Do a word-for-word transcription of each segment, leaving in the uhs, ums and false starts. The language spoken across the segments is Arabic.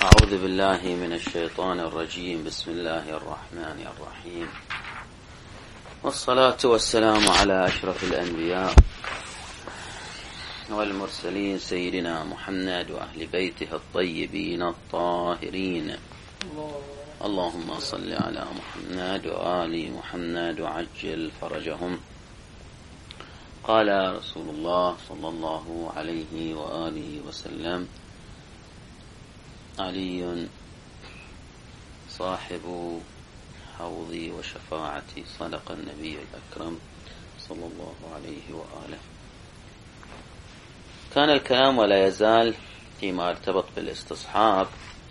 أعوذ بالله من الشيطان الرجيم. بسم الله الرحمن الرحيم، والصلاة والسلام على أشرف الأنبياء والمرسلين سيدنا محمد وأهل بيته الطيبين الطاهرين. اللهم صل على محمد وآل محمد وعجل فرجهم. قال رسول الله صلى الله عليه وآله وسلم: علي صاحب حوضي وشفاعتي، صدق النبي الأكرم صلى الله عليه وآله. كان الكلام ولا يزال فيما ارتبط بالاستصحاب.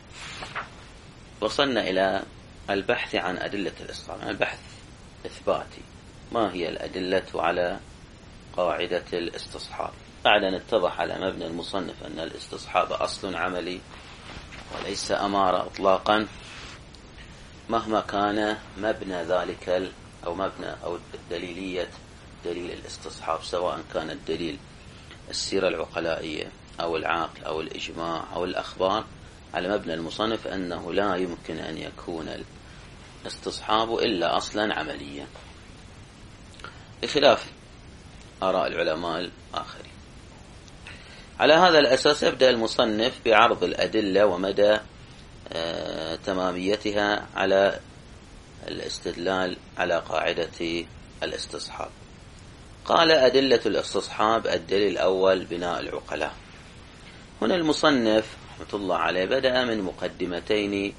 وصلنا إلى البحث عن أدلة الاستصحاب، البحث إثباتي. ما هي الأدلة على قاعدة الاستصحاب؟ بعد أن اتضح على مبنى المصنف أن الاستصحاب أصل عملي وليس أمارة إطلاقا، مهما كان مبنى ذلك أو مبنى أو دليلية دليل الاستصحاب، سواء كان الدليل السيرة العقلائية أو العقل أو الإجماع أو الأخبار، على مبنى المصنف أنه لا يمكن أن يكون الاستصحاب إلا أصلا عمليا، بخلاف آراء العلماء الآخرين. على هذا الأساس يبدأ المصنف بعرض الأدلة ومدى آه تماميتها على الاستدلال على قاعدة الاستصحاب. قال: أدلة الاستصحاب. الدليل الأول: بناء العقلاء. هنا المصنف رحمة الله عليه بدأ من مقدمتين،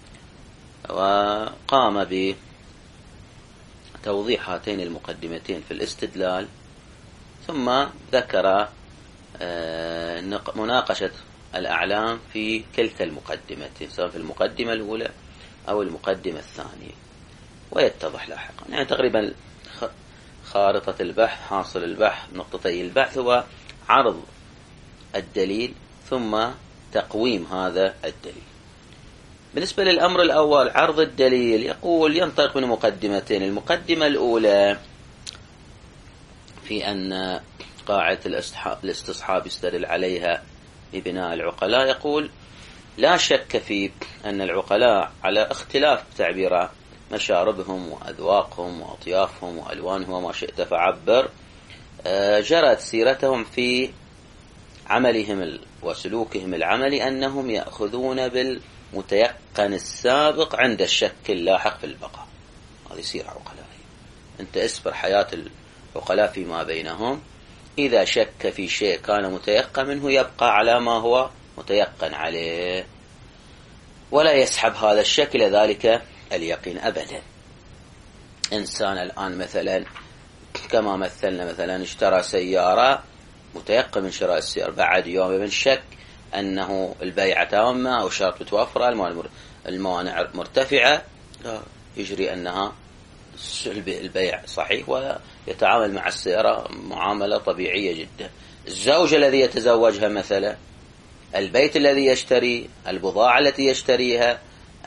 وقام بتوضيح هاتين المقدمتين في الاستدلال، ثم ذكر مناقشة الأعلام في كلتا المقدمتين، سواء في المقدمة الأولى أو المقدمة الثانية، ويتضح لاحقا. يعني تقريبا خارطة البحث، حاصل البحث، نقطتي البحث هو عرض الدليل ثم تقويم هذا الدليل. بالنسبة للأمر الأول، عرض الدليل، يقول ينطلق من مقدمتين. المقدمة الأولى في أن قاعدة الاستصحاب يستدل عليها ببناء العقلاء. يقول: لا شك في أن العقلاء على اختلاف تعبير مشاربهم وأذواقهم وأطيافهم وألوانهم وما شئت فعبر، جرت سيرتهم في عملهم وسلوكهم العملي أنهم يأخذون بالمتيقن السابق عند الشك اللاحق في البقاء. هذه سيرة عقلائية. أنت اسبر حياة العقلاء فيما بينهم، إذا شك في شيء كان متيقن منه يبقى على ما هو متيقن عليه، ولا يسحب هذا الشك إلى ذلك اليقين أبدا. إنسان الآن مثلا كما مثلنا، مثلا اشترى سيارة، متيقن من شراء السيارة، بعد يوم من شك أنه البيعة تامة أو شرط متوفرة، الموانع مرتفعة، لا يجري أنها البيع صحيح ويتعامل مع السيارة معاملة طبيعية جدا. الزوج الذي يتزوجها مثلا، البيت الذي يشتري، البضاعة التي يشتريها،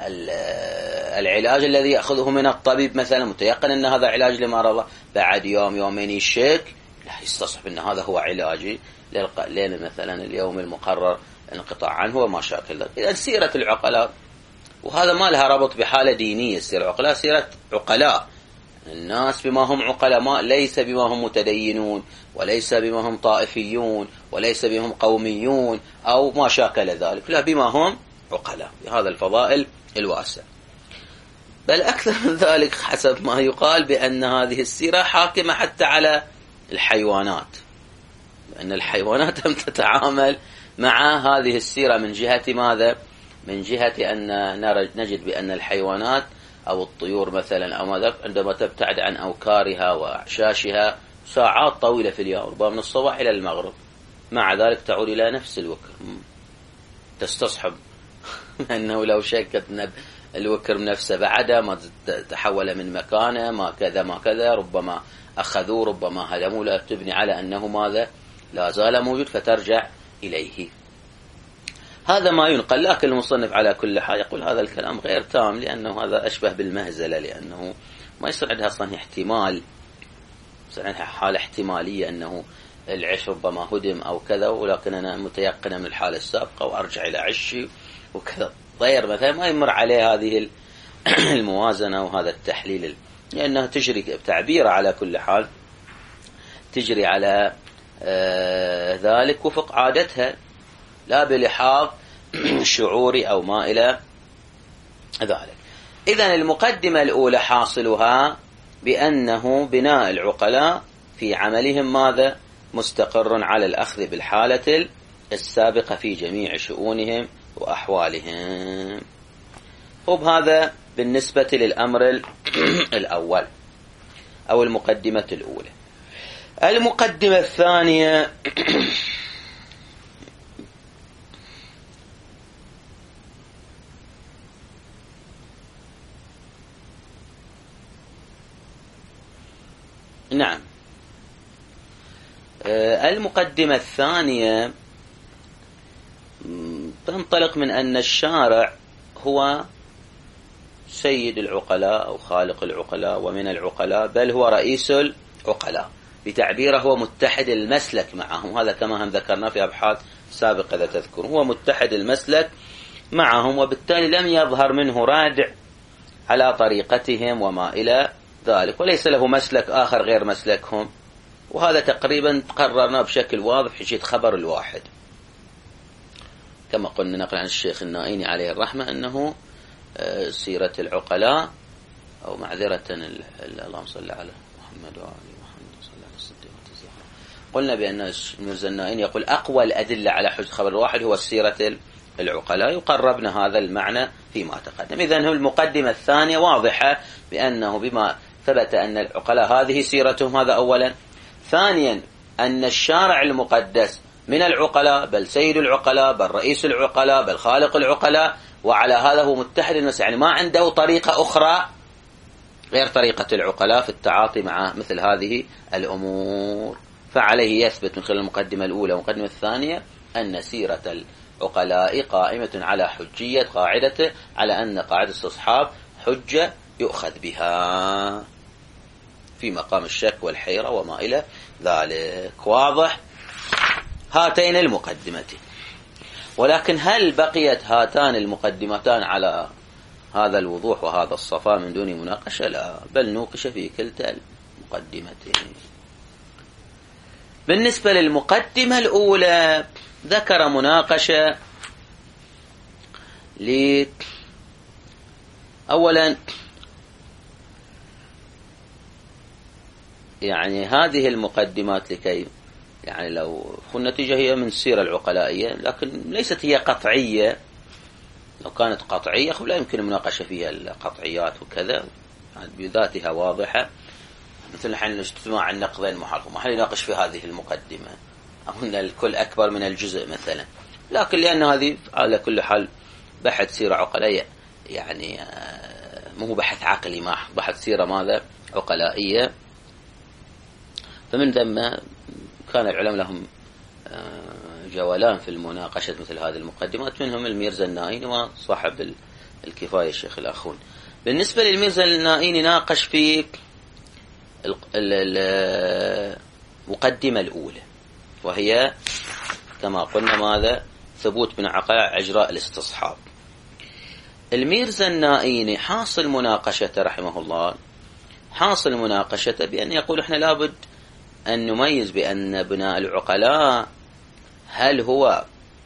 العلاج الذي يأخذه من الطبيب مثلا، متيقن أن هذا علاج لمرضه، بعد يوم يومين يشك، لا يستصحب أن هذا هو علاجي لين مثلا اليوم المقرر الانقطاع عنه وما شاكل ذلك. إذن سيرة العقلاء، وهذا ما لها ربط بحالة دينية. السيرة العقلاء سيرة عقلاء، الناس بما هم عقلاء، ما ليس بما هم متدينون، وليس بما هم طائفيون، وليس بما هم قوميون أو ما شاكل ذلك، لا، بما هم عقلاء بهذا الفضائل الواسع. بل أكثر من ذلك، حسب ما يقال بأن هذه السيرة حاكمة حتى على الحيوانات، لأن الحيوانات هم تتعامل مع هذه السيرة من جهة ماذا؟ من جهة أن نجد بأن الحيوانات أو الطيور مثلا أو ماذا، عندما تبتعد عن أوكارها وأعشاشها ساعات طويلة في اليوم، ربما من الصباح إلى المغرب، مع ذلك تعود إلى نفس الوكر، تستصحب أنه لو شكت الوكر نفسه بعد ما تحول من مكانه، ما كذا ما كذا، ربما أخذوه، ربما هدموه، لا تبني على أنه ماذا؟ لا زال موجود، فترجع إليه. هذا ما ينقل. لكن المصنف على كل حال يقول هذا الكلام غير تام، لأنه هذا أشبه بالمهزلة، لأنه ما يصير عندها أصلا احتمال، يصير عندها حالة احتمالية أنه العش ربما هدم أو كذا، ولكن أنا متيقنة من الحالة السابقة وأرجع إلى عشي وكذا. الطير مثلا ما يمر عليه هذه الموازنة وهذا التحليل، لأنها تجري بتعبير على كل حال، تجري على آه ذلك وفق عادتها، لا بلحاظ شعوري أو ما إلى ذلك. إذن المقدمة الأولى حاصلها بأنه بناء العقلاء في عملهم ماذا؟ مستقر على الأخذ بالحالة السابقة في جميع شؤونهم وأحوالهم. وبهذا بالنسبة للأمر الأول أو المقدمة الأولى. المقدمة الثانية نعم المقدمة الثانية تنطلق من أن الشارع هو سيد العقلاء أو خالق العقلاء ومن العقلاء، بل هو رئيس العقلاء، بتعبيره هو متحد المسلك معهم. هذا كما هم ذكرنا في أبحاث سابقة إذا تذكر، هو متحد المسلك معهم، وبالتالي لم يظهر منه رادع على طريقتهم وما إلى ذلك، وليس له مسلك آخر غير مسلكهم. وهذا تقريبا قررنا بشكل واضح في حجية خبر الواحد، كما قلنا نقل عن الشيخ النائيني عليه الرحمة أنه سيرة العقلاء أو معذرة اللهم صل على محمد وعلى محمد صلى الله عليه وسلم. قلنا بأن الميرزا النائيني يقول أقوى الأدلة على حجة خبر الواحد هو سيرة العقلاء، يقربنا هذا المعنى فيما تقدم. إذن هو المقدمة الثانية واضحة بأنه بما ثبت أن العقلاء هذه سيرتهم، هذا أولا. ثانيا أن الشارع المقدس من العقلاء، بل سيد العقلاء، بل رئيس العقلاء، بل خالق العقلاء، وعلى هذا هو متحد الناس، يعني ما عنده طريقة أخرى غير طريقة العقلاء في التعاطي مع مثل هذه الأمور. فعليه يثبت من خلال المقدمة الأولى والمقدمة الثانية أن سيرة العقلاء قائمة على حجية قاعدته، على أن قاعدة الاستصحاب حجة يؤخذ بها في مقام الشك والحيرة وما إلى ذلك. واضح هاتين المقدمتين. ولكن هل بقيت هاتان المقدمتان على هذا الوضوح وهذا الصفاء من دون مناقشة؟ لا، بل نوقش في كلتا المقدمتين. بالنسبة للمقدمة الأولى ذكر مناقشة ل أولا يعني هذه المقدمات لكي يعني لو النتيجة هي من السيرة العقلائية، لكن ليست هي قطعية. لو كانت قطعية لا يمكن المناقشة فيها القطعيات وكذا، بذاتها واضحة. مثل حين الاجتماع النقضين محرم، ما حين يناقش في هذه المقدمة أو أن الكل أكبر من الجزء مثلا. لكن لأن هذه على كل حال بحث سيرة عقلائية، يعني مو بحث عقلي محض، بحث سيرة ماذا عقلائية. فمن ثم كان العلماء لهم جولان في المناقشة مثل هذه المقدمات، منهم الميرزا النائيني وصاحب الكفاية الشيخ الأخون. بالنسبة للميرزا النائيني ناقش في المقدمة الأولى، وهي كما قلنا ماذا؟ ثبوت من عقلاء أجراء الاستصحاب. الميرزا النائيني حاصل مناقشته رحمه الله، حاصل مناقشته بأن يقول إحنا لابد أن نميز بأن بناء العقلاء هل هو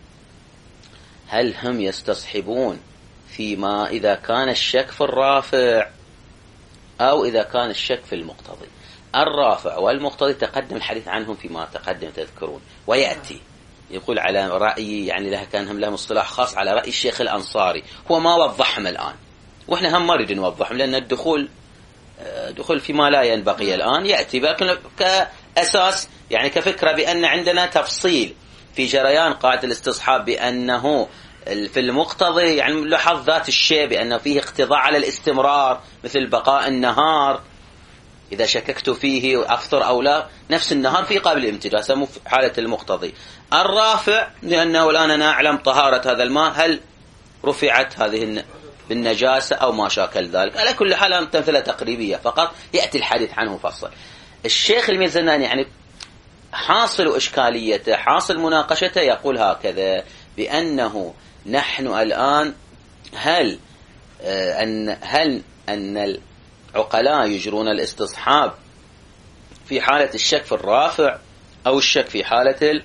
هل هم يستصحبون فيما إذا كان الشك في الرافع أو إذا كان الشك في المقتضي. الرافع والمقتضي تقدم الحديث عنهم فيما تقدم تذكرون، ويأتي يقول على رأي يعني لها كان هم لهم اصطلاح خاص على رأي الشيخ الأنصاري، هو ما وضحهم الآن، وإحنا هم ما نريد نوضحهم لأن الدخول دخول فيما لا ينبغي الآن يأتي، لكن كأساس يعني كفكرة بأن عندنا تفصيل في جريان قاعدة الاستصحاب بأنه في المقتضي يعني لحظ ذات الشيء بأنه فيه اقتضاء على الاستمرار، مثل بقاء النهار إذا شككت فيه أفطر أو لا، نفس النهار في قابل الامتداد سموه في حالة المقتضي. الرافع لأنه الآن نعلم طهارة هذا الماء هل رفعت هذه بالنجاسة أو ما شاكل ذلك. على كل حال تمثلة تقريبية فقط يأتي الحديث عنه مفصل. الشيخ الميرزا النائيني يعني حاصل إشكاليته حاصل مناقشته يقول هكذا بأنه نحن الآن هل أن هل أن العقلاء يجرون الاستصحاب في حالة الشك في الرافع أو الشك في حالة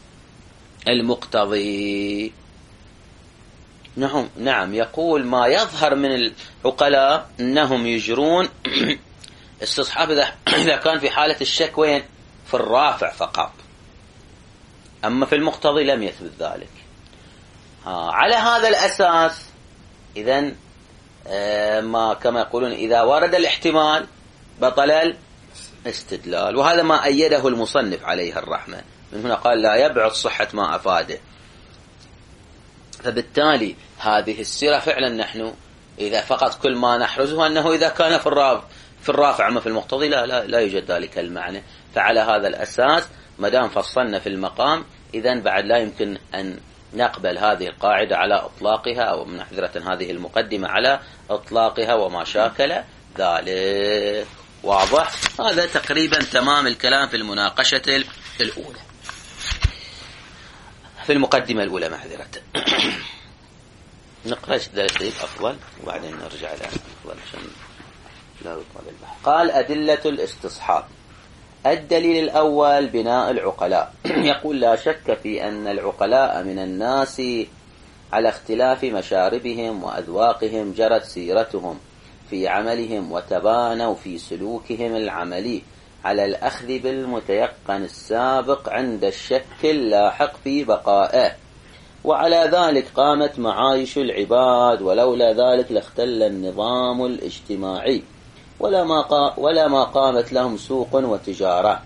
المقتضي؟ نعم نعم يقول ما يظهر من العقلاء أنهم يجرون استصحاب إذا كان في حالة الشك وين؟ في الرافع فقط، أما في المقتضي لم يثبت ذلك. ها على هذا الأساس إذن ما كما يقولون إذا ورد الاحتمال بطل الاستدلال، وهذا ما أيده المصنف عليه الرحمة، من هنا قال لا يبعد صحة ما أفاده. فبالتالي هذه السيرة فعلا نحن إذا فقط كل ما نحرزه أنه إذا كان في الرافع في الرافع أما في المقتضي لا, لا, لا يوجد ذلك المعنى. فعلى هذا الأساس ما دام فصلنا في المقام إذن بعد لا يمكن أن نقبل هذه القاعدة على إطلاقها، أو من حذرة هذه المقدمة على إطلاقها وما شاكل ذلك. واضح؟ هذا تقريبا تمام الكلام في المناقشة الأولى، في المقدمة الأولى معذرة. نقرأ ذلك أفضل وبعدين نرجع إلى أفضل عشان لا يطول البحث. قال أدلة الاستصحاب. الدليل الأول بناء العقلاء. يقول لا شك في أن العقلاء من الناس على اختلاف مشاربهم وأذواقهم جرت سيرتهم في عملهم وتبانوا في سلوكهم العملي على الأخذ بالمتيقن السابق عند الشك اللاحق في بقائه، وعلى ذلك قامت معايش العباد، ولولا ذلك لاختل النظام الاجتماعي ولا ما, قا ولا ما قامت لهم سوق وتجارة.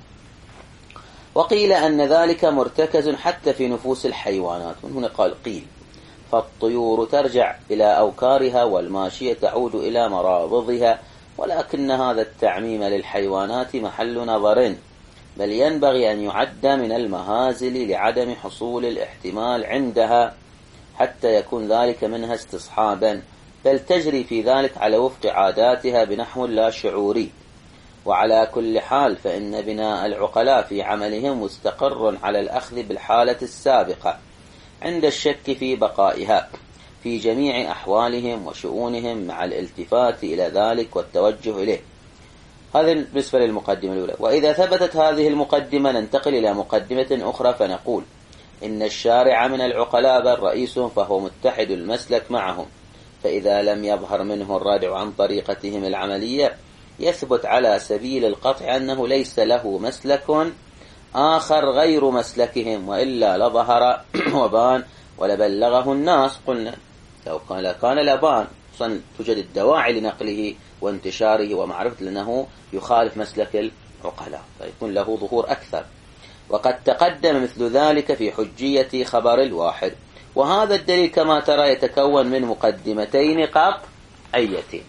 وقيل أن ذلك مرتكز حتى في نفوس الحيوانات، من هنا قال قيل، فالطيور ترجع إلى أوكارها والماشية تعود إلى مرابضها، ولكن هذا التعميم للحيوانات محل نظر، بل ينبغي أن يعد من المهازل لعدم حصول الاحتمال عندها حتى يكون ذلك منها استصحابا، بل تجري في ذلك على وفق عاداتها بنحو لا شعوري. وعلى كل حال فإن بناء العقلاء في عملهم مستقر على الأخذ بالحالة السابقة عند الشك في بقائها في جميع أحوالهم وشؤونهم مع الالتفات إلى ذلك والتوجه إليه. هذا بالنسبة للمقدمة الأولى. وإذا ثبتت هذه المقدمة ننتقل إلى مقدمة أخرى فنقول إن الشارع من العقلاء بل رئيسهم فهو متحد المسلك معهم، فإذا لم يظهر منه الردع عن طريقتهم العملية يثبت على سبيل القطع أنه ليس له مسلك آخر غير مسلكهم، وإلا لظهر وبان ولبلغه الناس. قلنا لو كان كان لبان توجد الدواعي لنقله وانتشاره ومعرفة لأنه يخالف مسلك العقلاء فيكون له ظهور أكثر. وقد تقدم مثل ذلك في حجية خبر الواحد، وهذا الدليل كما ترى يتكون من مقدمتين قطعيتين.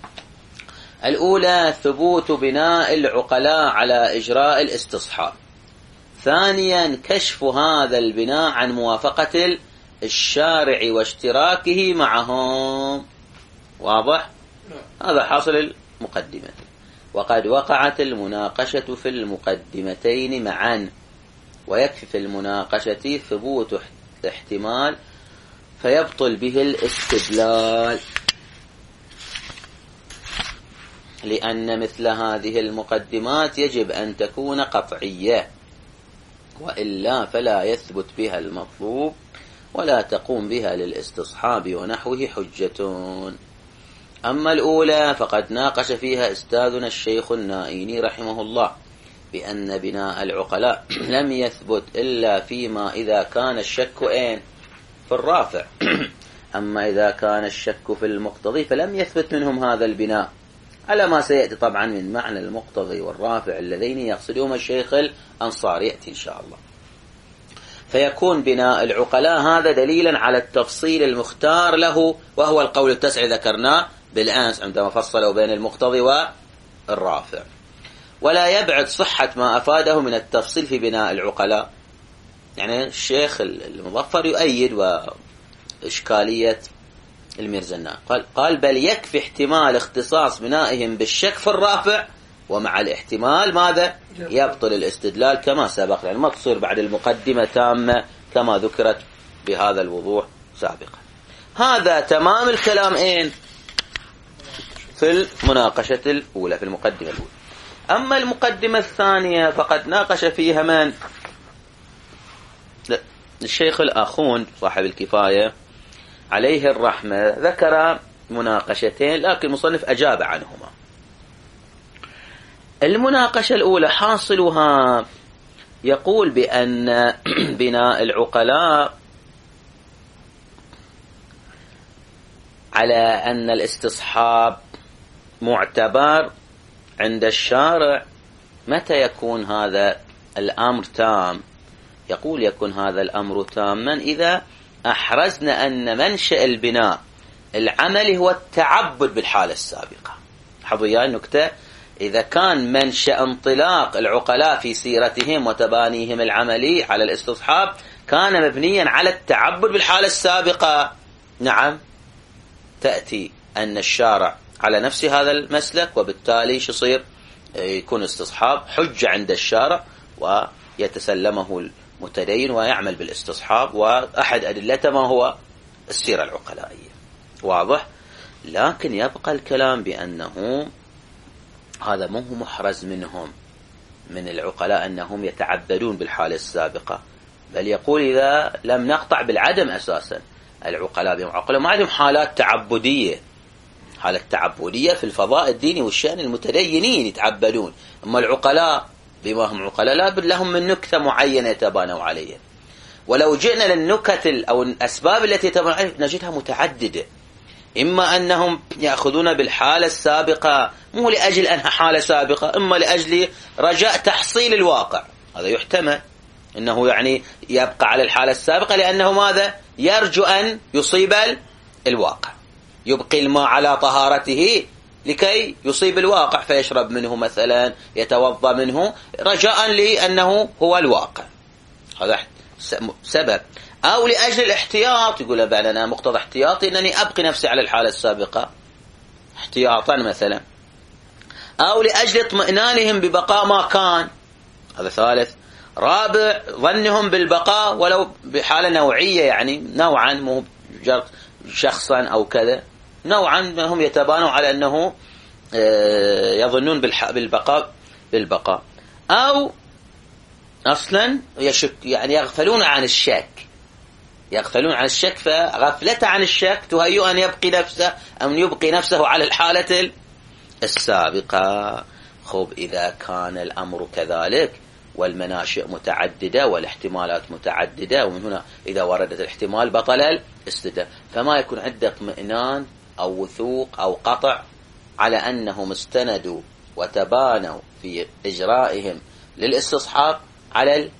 الأولى ثبوت بناء العقلاء على إجراء الاستصحاب. ثانيا كشف هذا البناء عن موافقة الشارع واشتراكه معهم. واضح؟ هذا حاصل المقدمة. وقد وقعت المناقشة في المقدمتين معا، ويكفي في المناقشة ثبوت احتمال فيبطل به الاستدلال، لأن مثل هذه المقدمات يجب أن تكون قطعية، وإلا فلا يثبت بها المطلوب ولا تقوم بها للاستصحاب ونحوه حجة. أما الأولى فقد ناقش فيها أستاذنا الشيخ النائيني رحمه الله بأن بناء العقلاء لم يثبت إلا فيما إذا كان الشك أين في الرافع، أما إذا كان الشك في المقتضي فلم يثبت منهم هذا البناء، على ما سيأتي طبعا من معنى المقتضي والرافع اللذين يقصدهما الشيخ الأنصاري يأتي إن شاء الله. فيكون بناء العقلاء هذا دليلا على التفصيل المختار له، وهو القول التسع ذكرناه بالأمس عندما فصلوا بين المقتضي والرافع. ولا يبعد صحة ما أفاده من التفصيل في بناء العقلاء. يعني الشيخ المظفر يؤيد وإشكالية الميرزناء قال, قال بل يكفي احتمال اختصاص بنائهم بالشك في الرافع ومع الاحتمال ماذا يبطل الاستدلال كما سبق، يعني ما تصير بعد المقدمة تامة كما ذكرت بهذا الوضوح سابقا. هذا تمام الكلام إين في المناقشة الأولى، في المقدمة الأولى. أما المقدمة الثانية فقد ناقش فيها من؟ الشيخ الآخون صاحب الكفاية عليه الرحمة ذكر مناقشتين، لكن المصنف أجاب عنهما. المناقشة الأولى حاصلها يقول بأن بناء العقلاء على أن الاستصحاب معتبر عند الشارع. متى يكون هذا الأمر تام؟ يقول يكون هذا الأمر تاما إذا أحرزنا أن منشأ البناء العملي هو التعبد بالحالة السابقة. حظوا يا النكتة، إذا كان منشأ انطلاق العقلاء في سيرتهم وتبانيهم العملي على الاستصحاب كان مبنيا على التعبد بالحالة السابقة، نعم تأتي أن الشارع على نفس هذا المسلك، وبالتالي يصير يكون استصحاب حجة عند الشارع ويتسلمه المتدين ويعمل بالاستصحاب، وأحد أدلته ما هو السيرة العقلائية. واضح؟ لكن يبقى الكلام بأنه هذا مو محرز منهم من العقلاء أنهم يتعبدون بالحالة السابقة، بل يقول إذا لم نقطع بالعدم أساسا العقلاء بهم عقلاء ما عندهم حالات تعبدية. حالة تعبدية في الفضاء الديني والشأن المتدينين يتعبدون، أما العقلاء بما هم عقلاء لا بد لهم من نكتة معينة يتبانوا عليها. ولو جئنا للنكت أو الأسباب التي يتبانوا عليها نجدها متعددة، إما أنهم يأخذون بالحالة السابقة مو لأجل أنها حالة سابقة، إما لأجل رجاء تحصيل الواقع، هذا يحتمل إنه يعني يبقى على الحالة السابقة لأنه ماذا يرجو أن يصيب الواقع، يبقي الماء على طهارته لكي يصيب الواقع فيشرب منه مثلا، يتوضأ منه رجاء لأنه هو الواقع، هذا سبب. أو لأجل الاحتياط، يقول بعد أنا مقتضى احتياطي أنني أبقي نفسي على الحالة السابقة احتياطا مثلا. أو لأجل اطمئنانهم ببقاء ما كان، هذا ثالث. رابع ظنهم بالبقاء ولو بحالة نوعية، يعني نوعا مو شخصا أو كذا، نوعا هم يتبانوا على أنه يظنون بالبقاء بالبقاء. أو أصلا يشك، يعني يغفلون عن الشك، يغفلون عن الشك، فغفلته عن الشك تهيئ أن يبقي نفسه أو يبقي نفسه على الحالة السابقة. خب إذا كان الأمر كذلك والمناشئ متعددة والاحتمالات متعددة، ومن هنا إذا وردت الاحتمال بطل الاستدلال، فما يكون عنده اطمئنان أو وثوق أو قطع على أنهم استندوا وتبانوا في إجرائهم للاستصحاب على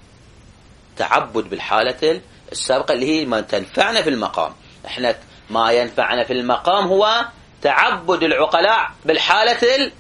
التعبد بالحالة السابقة اللي هي ما تنفعنا في المقام. احنا ما ينفعنا في المقام هو تعبد العقلاء بالحالة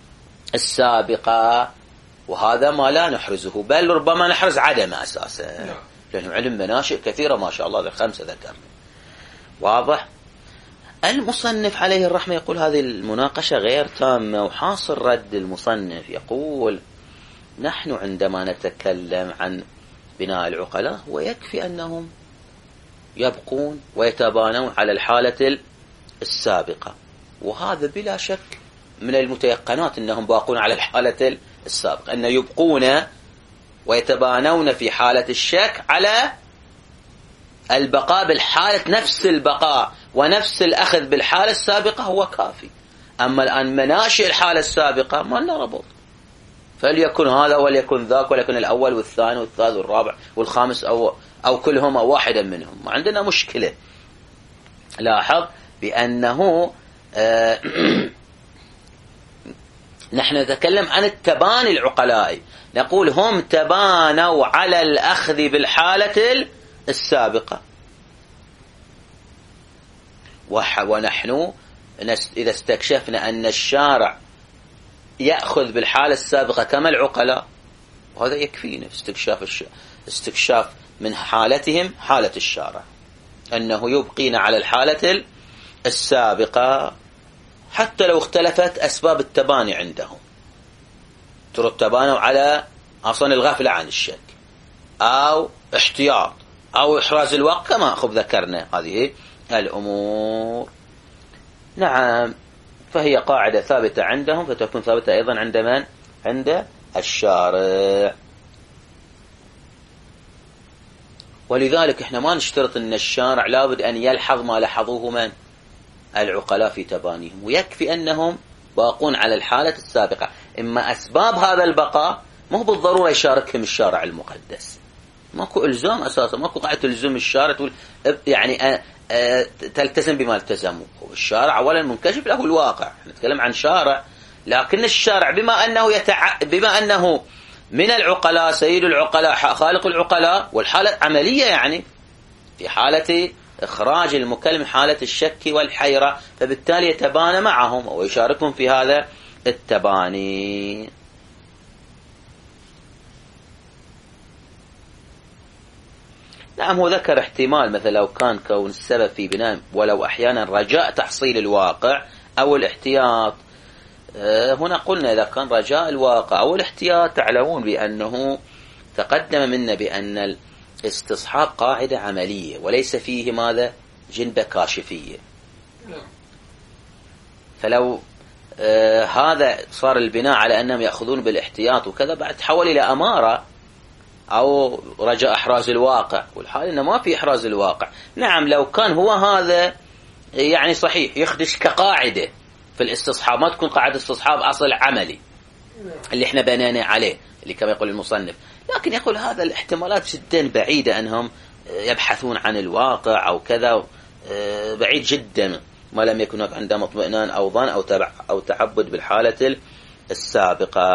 السابقة، وهذا ما لا نحرزه، بل ربما نحرز عدمه أساسا، لأنه علم مناشئ كثيرة ما شاء الله، ذا خمسة ذكرنا. واضح؟ المصنف عليه الرحمة يقول هذه المناقشة غير تامة، وحاصل رد المصنف يقول نحن عندما نتكلم عن بناء العقلاء ويكفي أنهم يبقون ويتبانون على الحالة السابقة، وهذا بلا شك من المتيقنات أنهم باقون على الحالة السابقة، أن يبقون ويتبانون في حالة الشك على البقاء بالحالة، نفس البقاء ونفس الأخذ بالحالة السابقة هو كافي. أما الآن مناشئ الحالة السابقة ما لنا ربط، فليكن هذا وليكن ذاك وليكن الأول والثاني والثالث والرابع والخامس أو أو كلهم أو واحدا منهم، ما عندنا مشكلة. لاحظ بأنه آه نحن نتكلم عن التباني العقلائي، نقول هم تبانوا على الأخذ بالحالة السابقة، ونحن إذا استكشفنا أن الشارع يأخذ بالحالة السابقة كما العقلاء، وهذا يكفينا في استكشاف الش... استكشاف من حالتهم حالة الشارع، أنه يبقين على الحالة السابقة حتى لو اختلفت أسباب التباني عندهم. ترتبان على أصلا الغفلة عن الشك أو احتياط أو إحراز الوقت كما أخذ ذكرنا هذه الأمور. نعم، فهي قاعدة ثابتة عندهم، فتكون ثابتة أيضا عند من؟ عند الشارع. ولذلك احنا ما نشترط أن الشارع لابد أن يلحظ ما لحظوه من؟ العقلاء في تبانيهم، ويكفي أنهم باقون على الحالة السابقة. إما أسباب هذا البقاء مو بالضرورة يشاركهم الشارع المقدس، ماكو إلزام أساسا، ماكو قاعدة تلزم الشارع تقول يعني تلتزم بما التزموا. الشارع أولا منكشف له الواقع، نتكلم عن شارع، لكن الشارع بما أنه يتع... بما أنه من العقلاء، سيد العقلاء، خالق العقلاء، والحالة عملية يعني في حالة إخراج المكلم من حالة الشك والحيرة، فبالتالي يتبانى معهم ويشاركهم في هذا التباني. نعم، هو ذكر احتمال مثلا لو كان كون السبب في بناء ولو أحيانا رجاء تحصيل الواقع أو الاحتياط. هنا قلنا إذا كان رجاء الواقع أو الاحتياط، تعلمون بأنه تقدم منا بأن الاستصحاب قاعدة عملية وليس فيه ماذا؟ جنبة كاشفية. فلو آه هذا صار البناء على أنهم يأخذون بالاحتياط وكذا، بعد تحول إلى أمارة أو رجاء إحراز الواقع، والحال إنه ما في إحراز الواقع. نعم، لو كان هو هذا يعني صحيح يخدش كقاعدة في الاستصحاب، ما تكون قاعدة استصحاب أصل عملي اللي احنا بنينا عليه اللي كما يقول المصنف، لكن يقول هذا الاحتمالات جدا بعيدة أنهم يبحثون عن الواقع أو كذا، بعيد جدا ما لم يكن هناك عندهم اطمئنان أو ظن أو تبع أو تعبد بالحالة السابقة.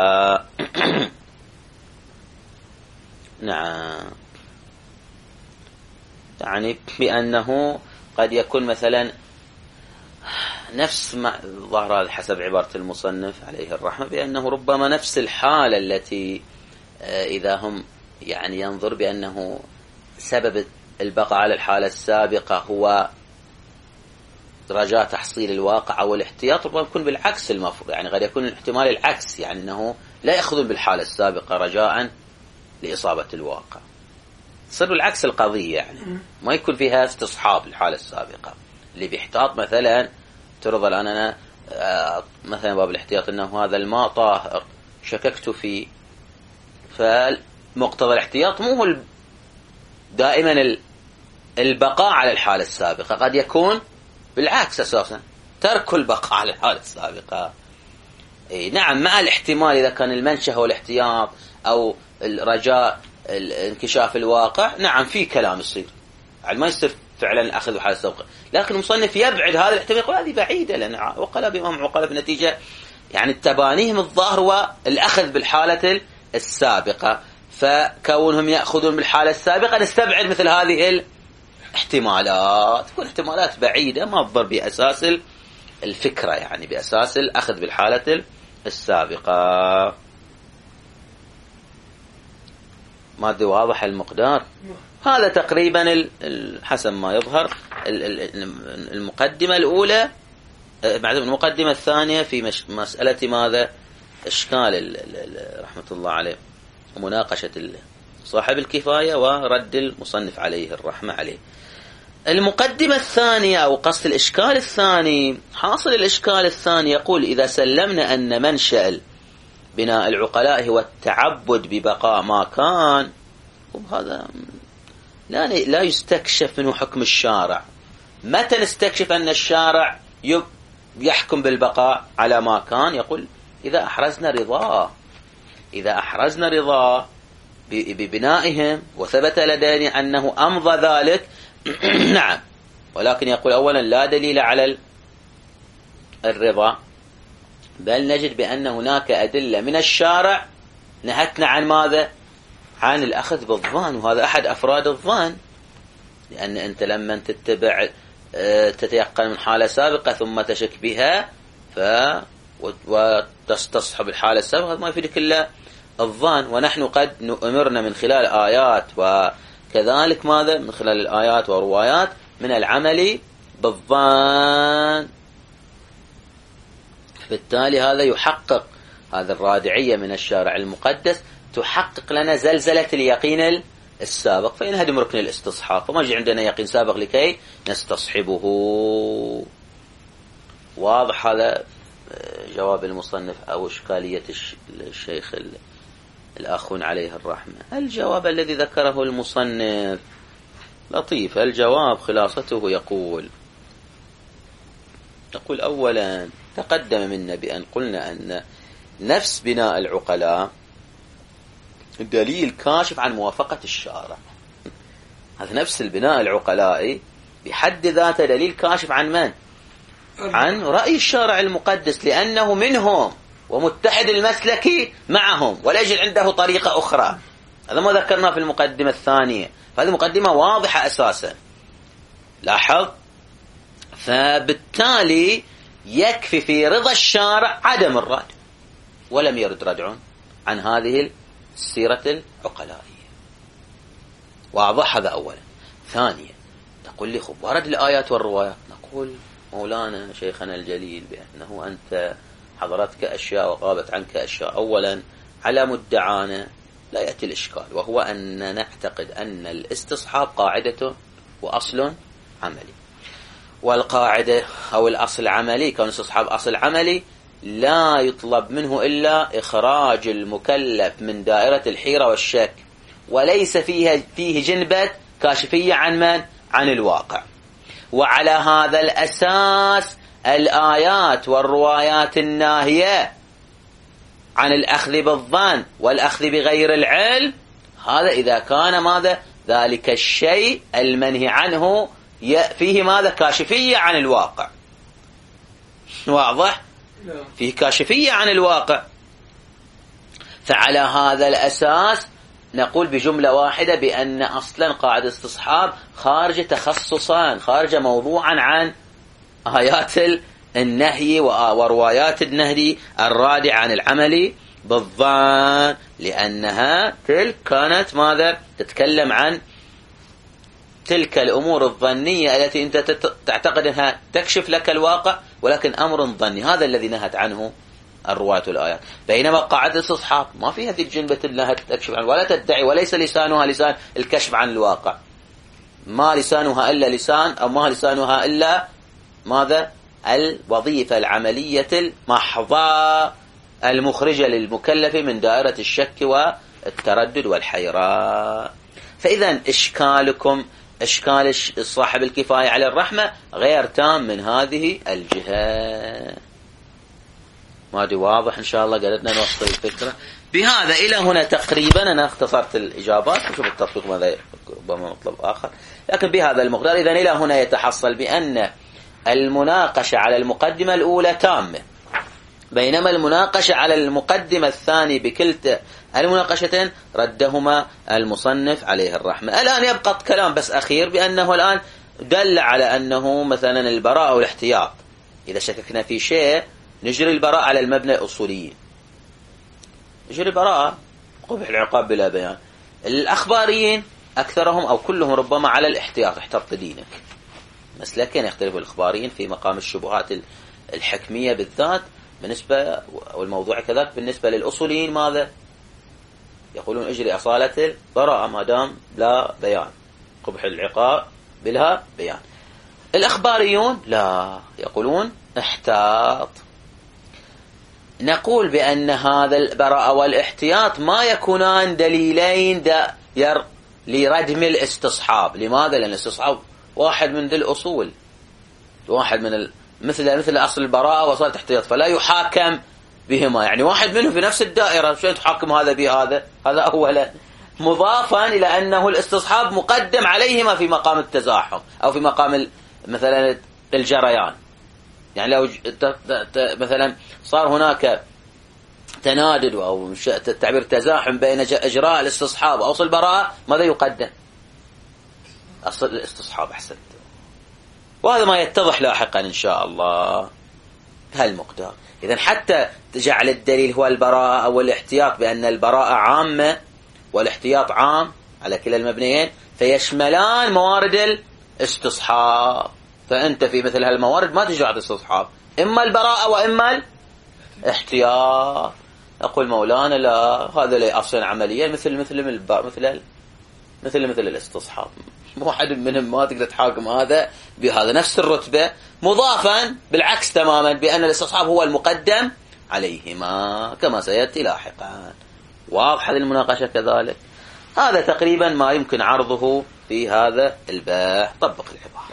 نعم، يعني بأنه قد يكون مثلا نفس ما ظهر هذا حسب عبارة المصنف عليه الرحمة، بأنه ربما نفس الحالة التي إذا هم يعني ينظر بأنه سبب البقاء على الحالة السابقة هو رجاء تحصيل الواقع أو الاحتياط، ربما يكون بالعكس المفروض، يعني قد يكون الاحتمال العكس، يعني أنه لا يأخذون بالحالة السابقة رجاء لإصابة الواقع، تصير العكس القضية، يعني ما يكون فيها استصحاب الحالة السابقة اللي بيحتاط. مثلا ترضى الآن أنا مثلا باب الاحتياط أنه هذا الماء طاهر شككت فيه، فمقتضى الاحتياط مو هو دائما البقاء على الحالة السابقة، قد يكون بالعكس أساسا ترك البقاء على الحالة السابقة. إيه نعم، مع الاحتمال إذا كان المنشأ هو الاحتياط أو الرجاء انكشاف الواقع، نعم في كلام يصير، يعني ما يصير فعلا الأخذ بحالة السابقة، لكن المصنف يبعد هذا الاحتمال، يقول هذه بعيدة، لأن وقال بهم عقلاء في النتيجة يعني تبانيهم الظاهر هو الأخذ بالحالة السابقة، فكونهم يأخذون بالحالة السابقة نستبعد مثل هذه الاحتمالات، تكون احتمالات بعيدة ما تضر بأساس الفكرة، يعني بأساس الأخذ بالحالة السابقة. ما أدري واضح المقدار؟ هذا تقريبا حسب ما يظهر المقدمة الأولى. بعد المقدمة الثانية في مسألة ماذا؟ إشكال رحمة الله عليه ومناقشة صاحب الكفاية ورد المصنف عليه الرحمة عليه. المقدمة الثانية أو قصد الإشكال الثاني، حاصل الإشكال الثاني يقول إذا سلمنا أن منشأ بناء العقلاء هو التعبد ببقاء ما كان، وهذا لا لا يستكشف منه حكم الشارع. متى نستكشف أن الشارع يحكم بالبقاء على ما كان؟ يقول إذا أحرزنا رضاه، إذا أحرزنا رضاه ببنائهم وثبت لدينا أنه أمضى ذلك نعم، ولكن يقول أولا لا دليل على الرضا، بل نجد بأن هناك أدلة من الشارع نهتنا عن ماذا؟ عن الأخذ بالظن، وهذا أحد أفراد الظن، لأن أنت لما تتبع تتيقن من حالة سابقة ثم تشك بها ف وتستصحب الحالة السابقة، ما يفيدك إلا الظن. ونحن قد أمرنا من خلال آيات وكذلك ماذا؟ من خلال الآيات وروايات من العمل بالظن، بالتالي هذا يحقق هذا الرادعية من الشارع المقدس تحقق لنا زلزلة اليقين السابق، فينهدم ركن الاستصحاب، فما يجي عندنا يقين سابق لكي نستصحبه. واضح هذا جواب المصنف أو إشكالية الشيخ الآخون عليه الرحمة. الجواب الذي ذكره المصنف لطيف. الجواب خلاصته يقول يقول أولا تقدم منا بأن قلنا أن نفس بناء العقلاء دليل كاشف عن موافقة الشارع. هذا نفس البناء العقلائي بحد ذاته دليل كاشف عن من؟ عن رأي الشارع المقدس، لأنه منهم ومتحد المسلك معهم ولا يجد عنده طريقة أخرى. هذا ما ذكرنا في المقدمة الثانية، فهذه مقدمة واضحة أساسا. لاحظ، فبالتالي يكفي في رضا الشارع عدم الرد، ولم يرد ردع عن هذه السيرة العقلائية. واضح هذا أولا. ثانيا تقول لي خب ورد الآيات والروايات، نقول مولانا شيخنا الجليل بأنه أنت حضرتك أشياء وغابت عنك أشياء. أولا على مدعانا لا يأتي الإشكال، وهو أن نعتقد أن الاستصحاب قاعدته وأصل عملي، والقاعدة أو الأصل عملي، كون الاستصحاب أصل عملي لا يطلب منه إلا إخراج المكلف من دائرة الحيرة والشك، وليس فيه, فيه جنبة كاشفية عن من؟ عن الواقع. وعلى هذا الأساس الآيات والروايات الناهية عن الأخذ بالظن والأخذ بغير العلم، هذا إذا كان ماذا؟ ذلك الشيء المنهي عنه فيه ماذا؟ كاشفية عن الواقع. واضح؟ فيه كاشفية عن الواقع. فعلى هذا الأساس نقول بجملة واحدة بأن أصلا قاعدة استصحاب خارج تخصصا، خارج موضوعا عن آيات النهي وروايات النهي الرادع عن العمل بالظن، لأنها تلك كانت ماذا؟ تتكلم عن تلك الأمور الظنية التي أنت تعتقد أنها تكشف لك الواقع، ولكن أمر ظني. هذا الذي نهت عنه الرواية الآيات. بينما قاعدة الاستصحاب ما فيها هذه الجنبة أنها تكشف عن، ولا تدعي، وليس لسانها لسان الكشف عن الواقع. ما لسانها إلا لسان، أو ما لسانها إلا ماذا؟ الوظيفة العملية المحضة المخرجة للمكلف من دائرة الشك والتردد والحيرة. فإذا إشكالكم إشكال صاحب الكفاية على الرحمة غير تام من هذه الجهة. ما دي واضح إن شاء الله؟ قدرنا نوصل الفكرة. بهذا إلى هنا تقريبا أنا اختصرت الإجابات، نشوف التطبيق ماذا ربما مطلب آخر، لكن بهذا المقدار. إذن إلى هنا يتحصل بأن المناقشة على المقدمة الأولى تامة، بينما المناقشة على المقدمة الثانية بكلتا المناقشتين ردهما المصنف عليه الرحمة. الآن يبقى كلام بس أخير بأنه الآن دل على أنه مثلا البراءة والاحتياط، إذا شككنا في شيء نجري البراءة على المبنى الأصوليين، نجري البراءة قبح العقاب بلا بيان. الأخباريين أكثرهم أو كلهم ربما على الاحتياط، احترط دينك. مسلكين يختلف الإخباريين في مقام الشبهات الحكمية بالذات بالنسبة، والموضوع كذلك بالنسبة للأصوليين ماذا؟ يقولون اجري أصالة البراءة ما دام لا بيان، قبح العقاب بلا بيان. الأخباريون لا، يقولون احتاط. نقول بأن هذا البراءة والاحتياط ما يكونان دليلين دائر لردم الاستصحاب. لماذا؟ لأن الاستصحاب واحد من ذي الأصول، واحد من ال... مثل مثل أصل البراءة وصلت احتياط، فلا يحاكم بهما، يعني واحد منهم في نفس الدائرة، شلون تحاكم هذا بهذا؟ هذا أولا، مضافا إلى أنه الاستصحاب مقدم عليهما في مقام التزاحم أو في مقام مثلا الجريان. يعني لو مثلا صار هناك تنادد أو تعبير تزاحم بين إجراء الاستصحاب وأصل البراءة، ماذا يقدم؟ أصل الاستصحاب أحسن، وهذا ما يتضح لاحقا إن شاء الله بهالمقدار. إذن حتى تجعل الدليل هو البراءة أو الاحتياط، بأن البراءة عامة والاحتياط عام على كلا المبنيين، فيشملان موارد الاستصحاب. فأنت في مثل هالموارد ما تجرى الاستصحاب، إما البراءة وإما الاحتياط. أقول مولانا لا، هذا لا أصلا عمليا مثل مثل مثل مثل مثل مثل الاستصحاب، واحد منهم ما تقدر تحاكم هذا بهذا نفس الرتبة، مضافا بالعكس تماما بأن الاستصحاب هو المقدم عليهما كما سيأتي لاحقا. واضح هذه المناقشة كذلك. هذا تقريبا ما يمكن عرضه في هذا الباحث. طبق العبارة.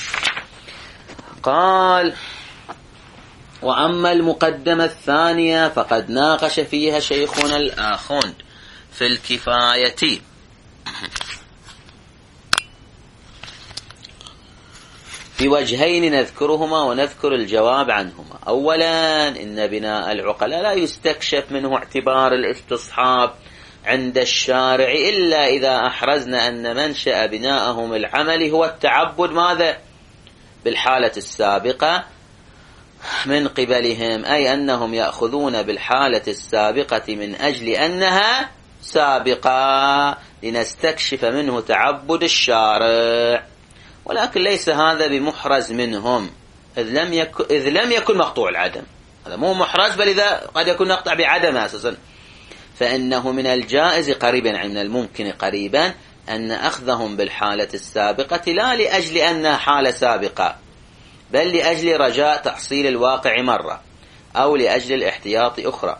قال: وأما المقدمة الثانية فقد ناقش فيها شيخنا الآخوند في الكفاية بوجهين نذكرهما ونذكر الجواب عنهما. أولا، إن بناء العقلاء لا يستكشف منه اعتبار الاستصحاب عند الشارع إلا إذا أحرزنا أن منشأ بناءهم العملي هو التعبد ماذا؟ بالحالة السابقة من قبلهم، أي أنهم يأخذون بالحالة السابقة من أجل أنها سابقة لنستكشف منه تعبد الشارع، ولكن ليس هذا بمحرز منهم إذ لم يكن, إذ لم يكن مقطوع العدم. هذا مو محرز، بل إذا قد يكون نقطع بعدم أساسا، فإنه من الجائز قريبا، يعني من الممكن قريبا، أن أخذهم بالحالة السابقة لا لأجل أنها حالة سابقة، بل لأجل رجاء تحصيل الواقع مرة، أو لأجل الاحتياط أخرى،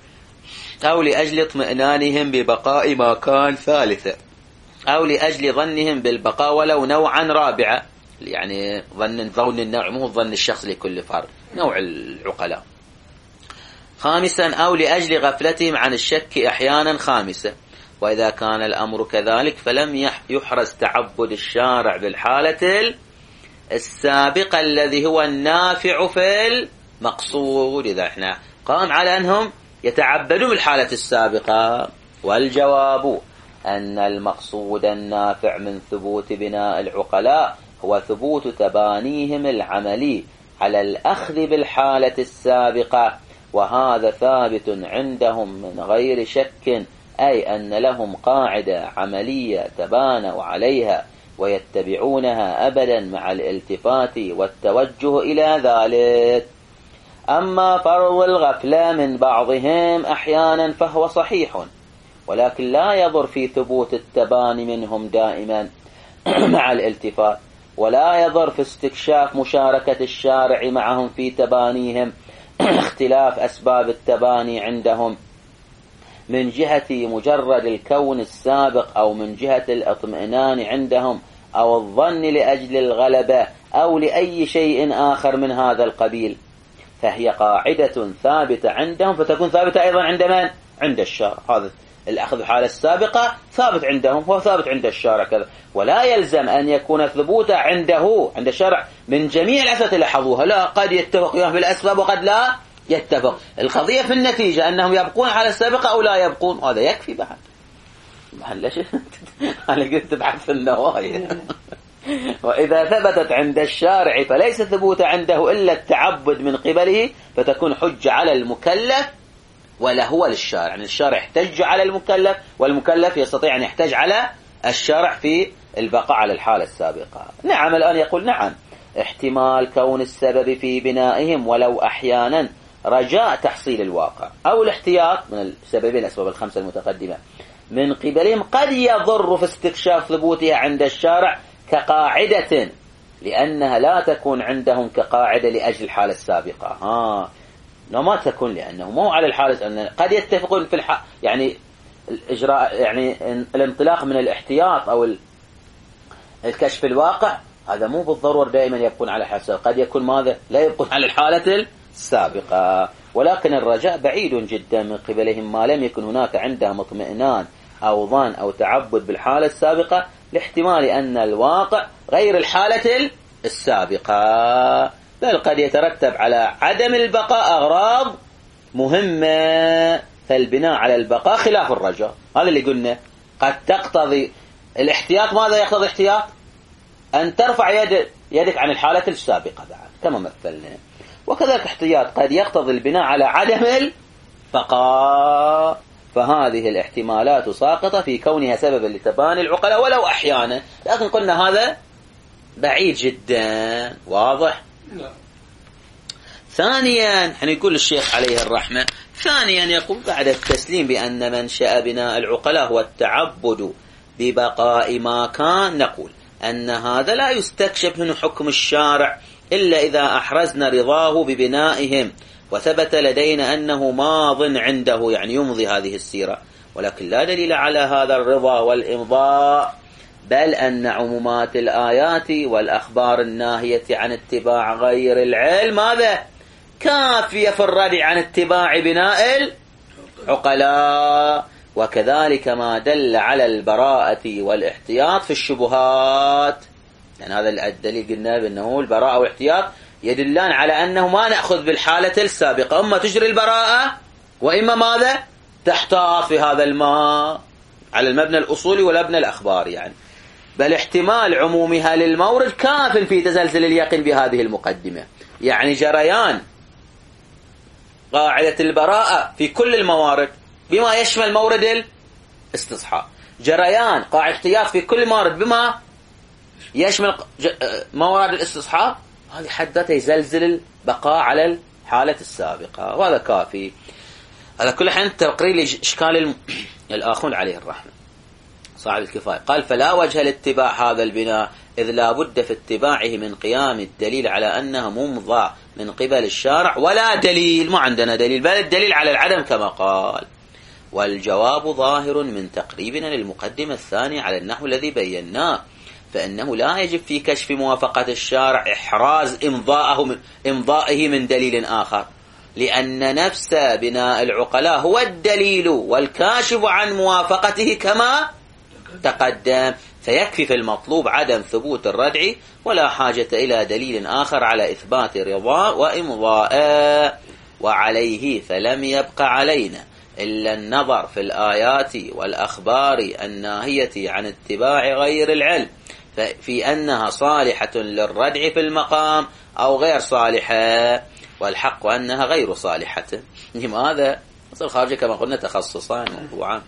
أو لأجل اطمئنانهم ببقاء ما كان ثالثة، أو لأجل ظنهم بالبقاء ولو نوعا رابعة، يعني ظن ظن النوع مو ظن الشخص لكل فرد، نوع العقلاء. خامسا، أو لأجل غفلتهم عن الشك أحيانا. خامسة، وإذا كان الأمر كذلك فلم يحرز تعبد الشارع بالحالة السابقة الذي هو النافع في المقصود. إذا احنا قام على أنهم يتعبدوا بالحالة السابقة، والجواب أن المقصود النافع من ثبوت بناء العقلاء هو ثبوت تبانيهم العملي على الأخذ بالحالة السابقة، وهذا ثابت عندهم من غير شك، أي أن لهم قاعدة عملية تبانوا عليها ويتبعونها أبدا مع الالتفات والتوجه إلى ذلك. أما فرض الغفلة من بعضهم أحيانا فهو صحيح، ولكن لا يضر في ثبوت التباني منهم دائما مع الالتفات، ولا يضر في استكشاف مشاركة الشارع معهم في تبانيهم اختلاف أسباب التباني عندهم من جهة مجرد الكون السابق، أو من جهة الاطمئنان عندهم، أو الظن لأجل الغلبة، أو لأي شيء آخر من هذا القبيل، فهي قاعدة ثابتة عندهم، فتكون ثابتة أيضا عند من؟ عند الشارع. هذا الأخذ الحالة السابقة ثابت عندهم، هو ثابت عند الشارع كذا، ولا يلزم أن يكون ثبوته عنده عند الشارع من جميع الأسباب لاحظوها، لا، قد يتفق بالأسباب وقد لا يتفق. القضية في النتيجة أنهم يبقون على السابقة أو لا يبقون، هذا يكفي بعد. ليش أنا قلت تبحث في النوايا. وإذا ثبتت عند الشارع فليس ثبوت عنده إلا التعبد من قبله، فتكون حجة على المكلف ولا هو للشارع، يعني الشارع يحتج على المكلف، والمكلف يستطيع أن يحتج على الشارع في البقاء على الحالة السابقة. نعم، الآن يقول نعم، احتمال كون السبب في بنائهم ولو أحيانا رجاء تحصيل الواقع، أو الاحتياط من السببين الأسباب الخمسة المتقدمة من قبلهم قد يضر في استكشاف ثبوتها عند الشارع كقاعدة، لأنها لا تكون عندهم كقاعدة لأجل الحالة السابقة. ها ما تكون، لأنه مو على الحالة، أن قد يتفقون في الح... يعني الإجراء، يعني الانطلاق من الاحتياط أو الكشف الواقع، هذا مو بالضرورة دائما يبقون على حسب، قد يكون ماذا لا يبقون على الحالة السابقة، ولكن الرجاء بعيد جدا من قبلهم ما لم يكن هناك عندهم اطمئنان أو ظن أو تعبد بالحالة السابقة، لاحتمال أن الواقع غير الحالة السابقة، بل قد يترتب على عدم البقاء أغراض مهمة، فالبناء على البقاء خلاف الرجاء. هذا اللي قلنا، قد تقتضي الاحتياط. ماذا يقتضي احتياط؟ أن ترفع يد يدك عن الحالة السابقة بعد كما مثلنا، وكذلك احتياط قد يقتضي البناء على عدم البقاء، فهذه الاحتمالات ساقطة في كونها سببا لتباني العقلاء ولو أحيانا، لكن قلنا هذا بعيد جدا. واضح؟ لا. ثانيا حين يقول الشيخ عليه الرحمة ثانيا يقول بعد التسليم بأن منشأ بناء العقلاء هو التعبد ببقاء ما كان، نقول أن هذا لا يستكشف من حكم الشارع إلا إذا أحرزنا رضاه ببنائهم وثبت لدينا أنه ماض عنده، يعني يمضي هذه السيرة، ولكن لا دليل على هذا الرضا والإمضاء، بل أن عمومات الآيات والأخبار الناهية عن اتباع غير العلم ماذا؟ كافية في الردع عن اتباع بناء العقلاء، وكذلك ما دل على البراءة والاحتياط في الشبهات. يعني هذا الدليل قلنا بأنه البراءة والاحتياط يدلان على أنه ما نأخذ بالحالة السابقة، إما تجري البراءة وإما ماذا؟ تحتاط في هذا الماء على المبنى الأصولي والمبنى الأخباري، يعني بل احتمال عمومها للمورد كاف في تزلزل اليقين بهذه المقدمة. يعني جريان قاعدة البراءة في كل الموارد بما يشمل مورد الاستصحاب، جريان قاعدة احتياط في كل مورد بما يشمل موارد الاستصحاب، هذه حدث يزلزل البقاء على الحالة السابقة، وهذا كافي. على كل حال تقرير لإشكال الآخون عليه الرحمة صاحب الكفاية قال: فلا وجه لاتباع هذا البناء، إذ لا بد في اتباعه من قيام الدليل على أنه ممضى من قبل الشارع، ولا دليل، ما عندنا دليل، بل الدليل على العدم كما قال. والجواب ظاهر من تقريبنا للمقدمة الثانية على النحو الذي بيناه، فإنه لا يجب في كشف موافقة الشارع إحراز إمضائه من, إمضائه من دليل آخر، لأن نفس بناء العقلاء هو الدليل والكاشف عن موافقته كما تقدم، فيكفي في المطلوب عدم ثبوت الردع، ولا حاجة إلى دليل آخر على إثبات رضا وإمضاء. وعليه فلم يبق علينا إلا النظر في الآيات والأخبار الناهية عن اتباع غير العلم في أنها صالحة للردع في المقام أو غير صالحة، والحق أنها غير صالحة. لماذا؟ أصل الخارجة كما قلنا تخصصان موضوعان،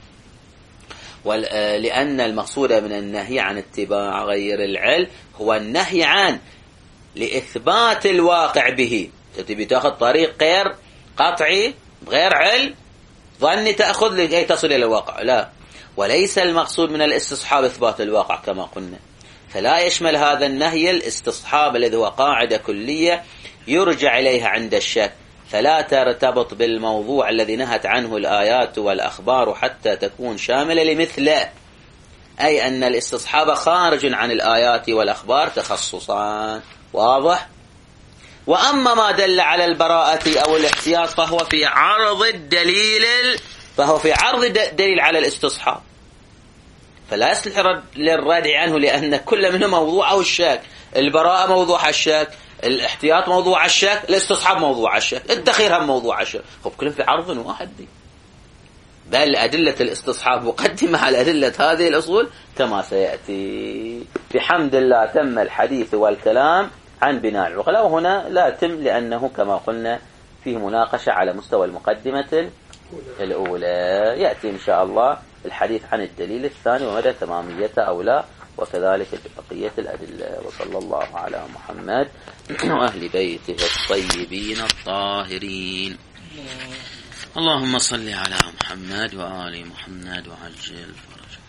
لأن المقصود من النهي عن اتباع غير العلم هو النهي عن لإثبات الواقع به، تبي تأخذ طريق غير قطعي غير علم ظني تأخذ لكي تصل إلى الواقع، لا، وليس المقصود من الاستصحاب إثبات الواقع كما قلنا، فلا يشمل هذا النهي الاستصحاب الذي هو قاعدة كلية يرجع إليها عند الشك، فلا ترتبط بالموضوع الذي نهت عنه الآيات والأخبار حتى تكون شاملة لمثله، أي أن الاستصحاب خارج عن الآيات والأخبار تخصصان. واضح؟ وأما ما دل على البراءة أو الاحتياط فهو في عرض الدليل فهو في عرض الدليل على الاستصحاب، فلا يصلح للردع عنه، لأن كل منه موضوع الشك، البراءة موضوع الشك، الاحتياط موضوع الشك، الاستصحاب موضوع الشك، التخير هم موضوع الشك، خب كلهم في عرض واحد دي. بل أدلة الاستصحاب مقدمة على أدلة هذه الأصول كما سيأتي. بحمد الله تم الحديث والكلام عن بناء العقلاء، وهنا لا تم لأنه كما قلنا فيه مناقشة على مستوى المقدمة الأولى. يأتي إن شاء الله الحديث عن الدليل الثاني ومدى تماميته أو لا، وكذلك بقية الأدلة. وصلى الله على محمد وأهل بيته الطيبين الطاهرين. اللهم صل على محمد وآل محمد وعجل فرجه.